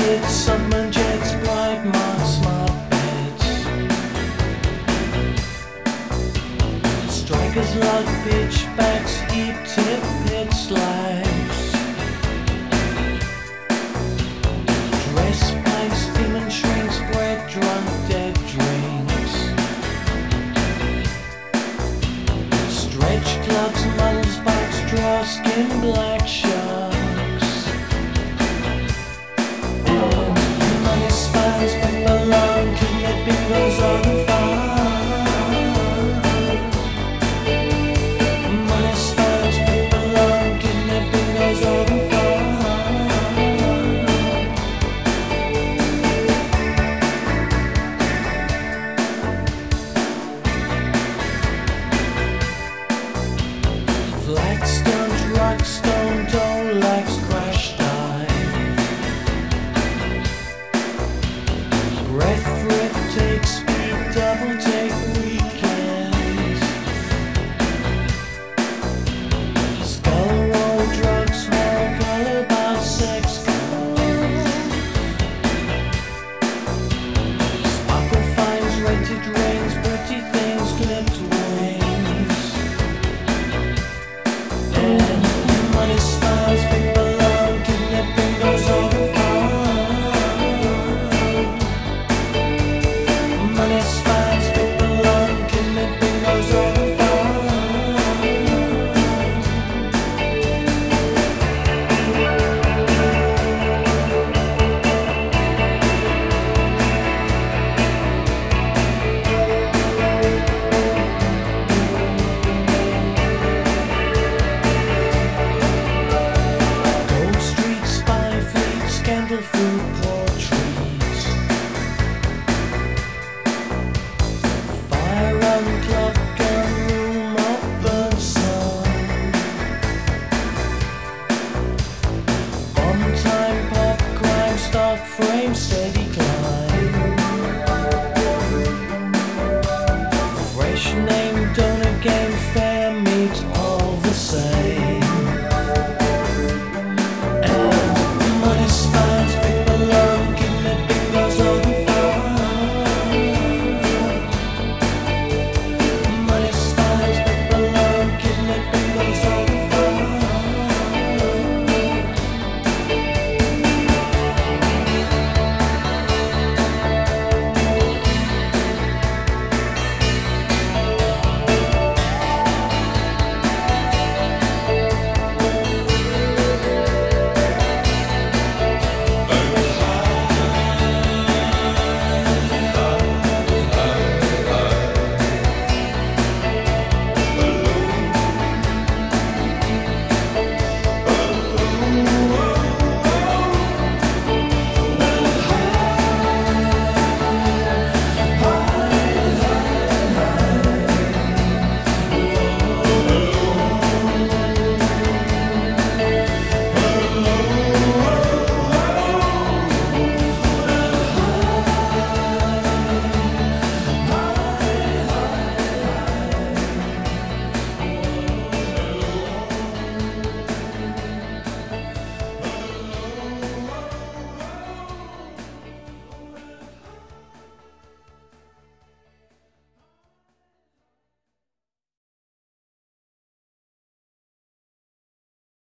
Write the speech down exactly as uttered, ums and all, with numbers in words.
Bandits, sunman jets, bright marks, smart beds. Strikers lug pitchbacks, heap tip pit slags. Dress pints, demon shrinks, bread drunk, dead drinks. Stretch clubs, muddles, box, draw skin, black sharks. Blackstone, Rockstone, Dolax, crash dive. Breath thrift, take speed, double take weekends. Skull roll, drug swell, color bar, sex calls. Sparkle finds, rented rings, pretty things, clipped wings. Money smiles, big balloon, kidnapping goes over far. Money smiles, big balloon, kidnapping goes over far. Food portraits. Fire and club gun room open sun. Bomb time, pop crime, stock frame.